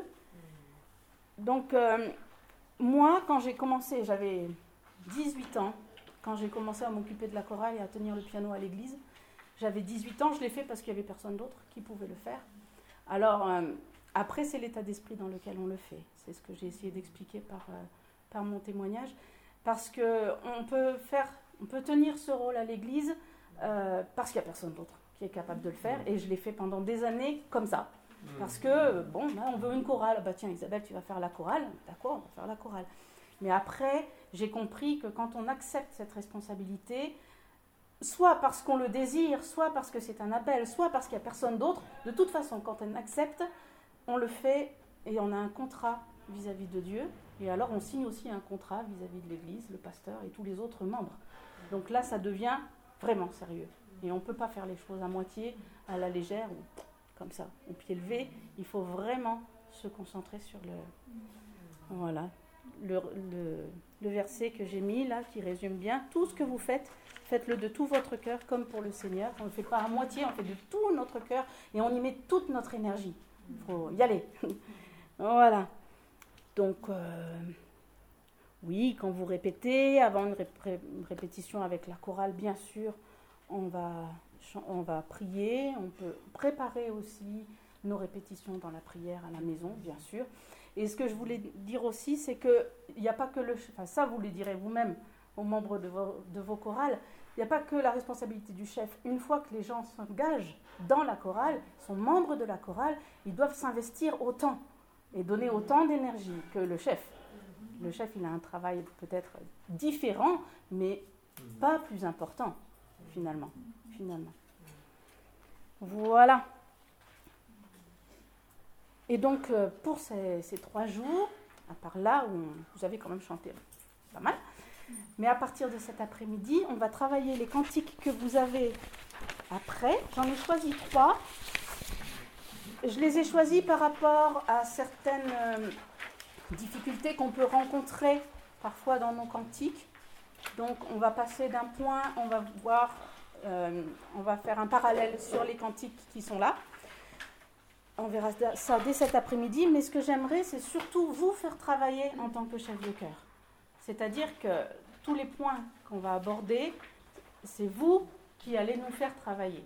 Donc euh, moi, quand j'ai commencé, j'avais dix-huit ans, quand j'ai commencé à m'occuper de la chorale et à tenir le piano à l'église, j'avais dix-huit ans, je l'ai fait parce qu'il n'y avait personne d'autre qui pouvait le faire. Alors, euh, après, c'est l'état d'esprit dans lequel on le fait. C'est ce que j'ai essayé d'expliquer par, euh, par mon témoignage. Parce qu'on peut faire, on peut tenir ce rôle à l'église euh, parce qu'il n'y a personne d'autre qui est capable de le faire. Et je l'ai fait pendant des années comme ça. Parce que, bon, ben, on veut une chorale. Bah tiens, Isabelle, tu vas faire la chorale. D'accord, on va faire la chorale. Mais après, j'ai compris que quand on accepte cette responsabilité, soit parce qu'on le désire, soit parce que c'est un appel, soit parce qu'il n'y a personne d'autre, de toute façon, quand on accepte, on le fait et on a un contrat vis-à-vis de Dieu. Et alors, on signe aussi un contrat vis-à-vis de l'Église, le pasteur et tous les autres membres. Donc là, ça devient vraiment sérieux. Et on ne peut pas faire les choses à moitié, à la légère, ou comme ça, au pied levé. Il faut vraiment se concentrer sur le... Voilà. Le, le, le verset que j'ai mis là, qui résume bien tout ce que vous faites, faites-le de tout votre cœur comme pour le Seigneur. On ne le fait pas à moitié, on le fait de tout notre cœur et on y met toute notre énergie. Il faut y aller. Voilà. Donc, euh, oui, quand vous répétez, avant une, ré- une répétition avec la chorale, bien sûr, on va, on va prier. On peut préparer aussi nos répétitions dans la prière à la maison, bien sûr. Et ce que je voulais dire aussi, c'est qu'il n'y a pas que le... Enfin, ça, vous le direz vous-même aux membres de vos, de vos chorales. Il n'y a pas que la responsabilité du chef. Une fois que les gens s'engagent dans la chorale, sont membres de la chorale, ils doivent s'investir autant et donner autant d'énergie que le chef. Le chef, il a un travail peut-être différent, mais pas plus important, finalement. finalement. Voilà. Et donc, euh, pour ces, ces trois jours, à part là où vous avez quand même chanté pas mal, mais à partir de cet après-midi, on va travailler les cantiques que vous avez après. J'en ai choisi trois. Je les ai choisis par rapport à certaines euh, difficultés qu'on peut rencontrer parfois dans nos cantiques. Donc, on va passer d'un point, on va voir, euh, on va faire un parallèle sur les cantiques qui sont là. On verra ça dès cet après-midi, mais ce que j'aimerais, c'est surtout vous faire travailler en tant que chef de chœur. C'est-à-dire que tous les points qu'on va aborder, c'est vous qui allez nous faire travailler.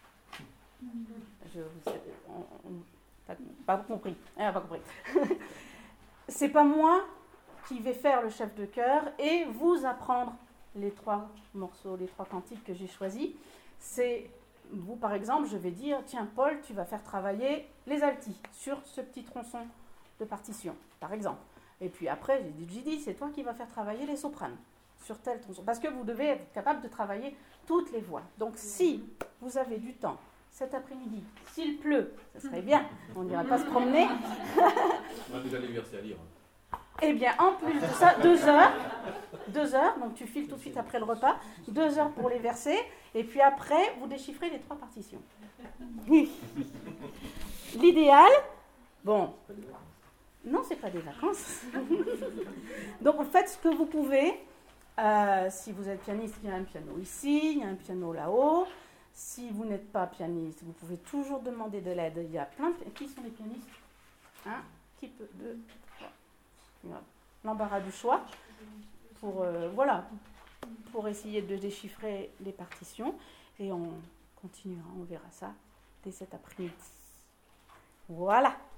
Je vous on, on, pas, pas compris. Ah, pas compris. C'est pas moi qui vais faire le chef de chœur et vous apprendre les trois morceaux, les trois cantiques que j'ai choisis. C'est vous, par exemple, je vais dire, tiens, Paul, tu vas faire travailler les altis sur ce petit tronçon de partition, par exemple. Et puis après, j'ai dit, j'ai dit, c'est toi qui vas faire travailler les sopranes sur tel tronçon. Parce que vous devez être capable de travailler toutes les voix. Donc, si vous avez du temps cet après-midi, s'il pleut, ça serait bien, on n'ira pas se promener. On a déjà les versets à lire. Eh bien, en plus de ça, deux heures, deux heures, donc tu files tout de suite après le repas, deux heures pour les verser, et puis après, vous déchiffrez les trois partitions. L'idéal, bon, non, c'est pas des vacances. Donc, vous faites ce que vous pouvez. Euh, si vous êtes pianiste, il y a un piano ici, il y a un piano là-haut. Si vous n'êtes pas pianiste, vous pouvez toujours demander de l'aide. Il y a plein de... Qui sont les pianistes? Un, qui peut... Deux, trois. L'embarras du choix pour, euh, voilà, pour essayer de déchiffrer les partitions. Et on continuera, on verra ça dès cet après-midi. Voilà.